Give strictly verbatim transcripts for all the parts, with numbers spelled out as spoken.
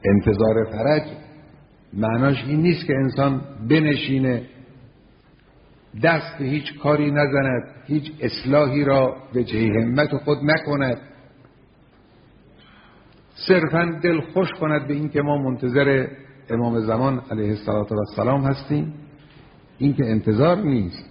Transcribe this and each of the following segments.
انتظار فرج معناش این نیست که انسان بنشینه، دست به هیچ کاری نزند، هیچ اصلاحی را به جه همت خود نکند، صرفاً دل خوش کند به این که ما منتظر امام زمان علیه السلام هستیم. این که انتظار نیست.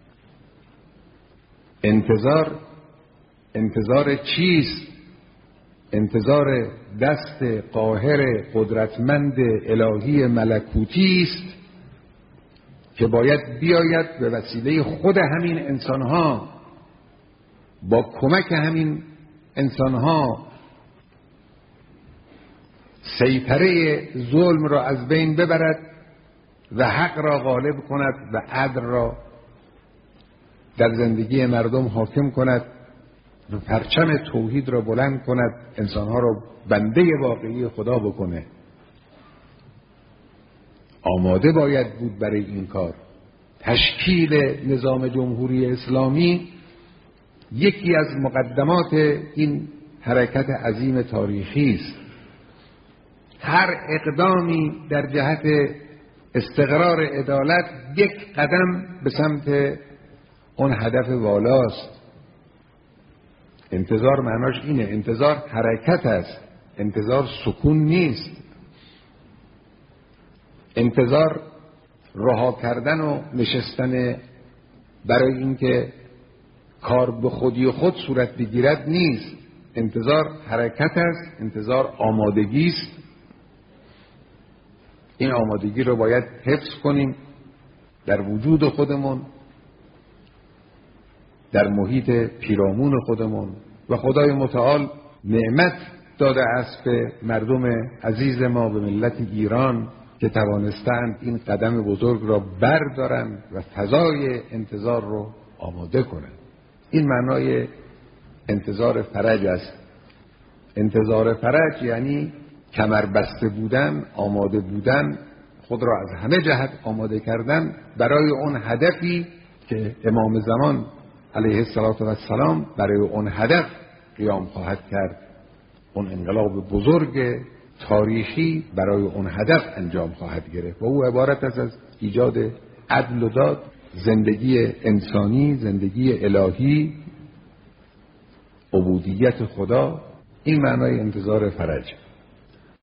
انتظار انتظار چیست؟ انتظار دست قاهر قدرتمند الهی ملکوتی است که باید بیاید به وسیله خود همین انسانها، با کمک همین انسانها سیطره ظلم را از بین ببرد و حق را غالب کند و عدل را در زندگی مردم حاکم کند و پرچم توحید را بلند کند، انسانها را بنده واقعی خدا بکنه. آماده باید بود برای این کار. تشکیل نظام جمهوری اسلامی یکی از مقدمات این حرکت عظیم تاریخی است. هر اقدامی در جهت استقرار عدالت یک قدم به سمت اون هدف والاست. انتظار معناش اینه. انتظار حرکت است، انتظار سکون نیست. انتظار رها کردن و نشستن برای اینکه کار به خودی خود صورت بگیرد نیست. انتظار حرکت است، انتظار آمادگی است. این آمادگی رو باید حفظ کنیم در وجود خودمون، در محیط پیرامون خودمون، و خدای متعال نعمت داده است به مردم عزیز ما، به ملت ایران، که توانستند این قدم بزرگ را بردارند و فضای انتظار رو آماده کنند. این معنای انتظار فرج است. انتظار فرج یعنی کمر بسته بودن، آماده بودن، خود را از همه جهت آماده کردن برای اون هدفی که امام زمان علیه السلام برای اون هدف قیام خواهد کرد. اون انقلاب بزرگ تاریخی برای اون هدف انجام خواهد گرفت و او عبارت است از ایجاد عدل و داد، زندگی انسانی، زندگی الهی، عبودیت خدا. این معنای انتظار فرج.